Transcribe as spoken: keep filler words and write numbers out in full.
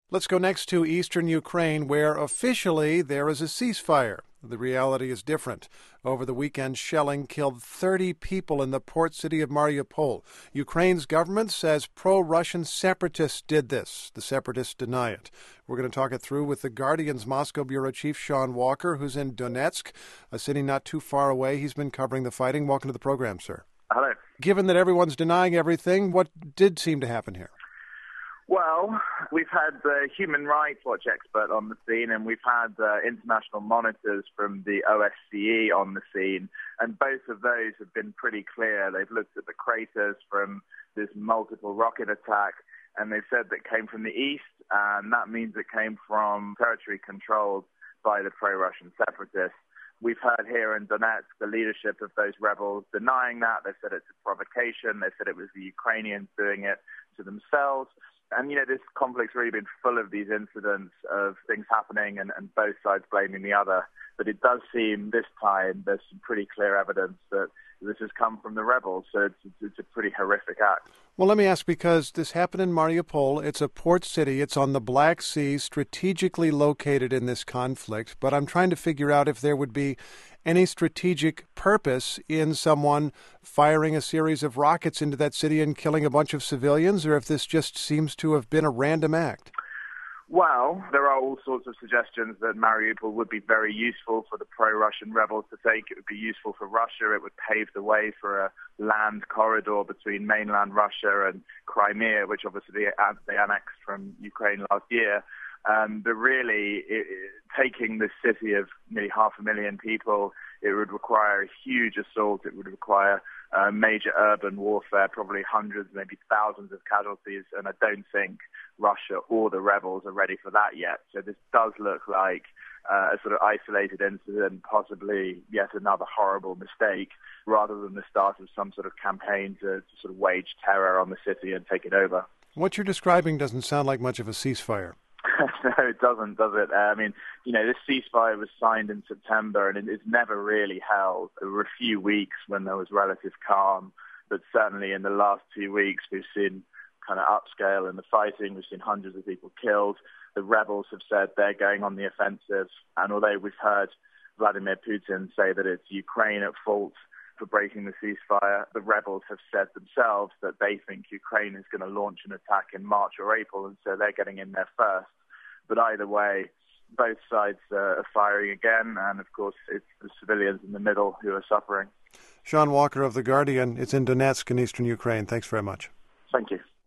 Let's go next to eastern Ukraine, where officially there is a ceasefire. The reality is different. Over the weekend, shelling killed thirty people in the port city of Mariupol. Ukraine's government says pro-Russian separatists did this. The separatists deny it. We're going to talk it through with The Guardian's Moscow bureau chief, Sean Walker, who's in Donetsk, a city not too far away. He's been covering the fighting. Welcome to the program, sir. Hello. Given that everyone's denying everything, what did seem to happen here? Well, we've had the Human Rights Watch expert on the scene, and we've had uh, international monitors from the O S C E on the scene, and both of those have been pretty clear. They've looked at the craters from this multiple rocket attack, and they've said that it came from the east, and that means it came from territory controlled by the pro-Russian separatists. We've heard here in Donetsk the leadership of those rebels denying that. They've said it's a provocation. They've said it was the Ukrainians doing it to themselves. And, you know, this conflict's really been full of these incidents of things happening and, and both sides blaming the other. But it does seem this time there's some pretty clear evidence that this has come from the rebels. So it's, it's a pretty horrific act. Well, let me ask, because this happened in Mariupol. It's a port city. It's on the Black Sea, strategically located in this conflict. But I'm trying to figure out if there would be any strategic purpose in someone firing a series of rockets into that city and killing a bunch of civilians, or if this just seems to have been a random act. Well, there are all sorts of suggestions that Mariupol would be very useful for the pro-Russian rebels to take. It would be useful for Russia. It would pave the way for a land corridor between mainland Russia and Crimea, which obviously they annexed from Ukraine last year. Um, but really, it, it, taking this city of nearly half a million people, it would require a huge assault. It would require uh, major urban warfare, probably hundreds, maybe thousands of casualties. And I don't think Russia or the rebels are ready for that yet. So this does look like uh, a sort of isolated incident, possibly yet another horrible mistake, rather than the start of some sort of campaign to, to sort of wage terror on the city and take it over. What you're describing doesn't sound like much of a ceasefire. No, it doesn't, does it? Uh, I mean, you know, this ceasefire was signed in September, and it, it's never really held. There were a few weeks when there was relative calm, but certainly in the last two weeks we've seen kind of upscale in the fighting. We've seen hundreds of people killed. The rebels have said they're going on the offensive, and although we've heard Vladimir Putin say that it's Ukraine at fault for breaking the ceasefire, the rebels have said themselves that they think Ukraine is going to launch an attack in March or April, and so they're getting in there first. But either way, both sides uh, are firing again, and of course it's the civilians in the middle who are suffering. Sean Walker of The Guardian. It's in Donetsk in eastern Ukraine. Thanks very much. Thank you.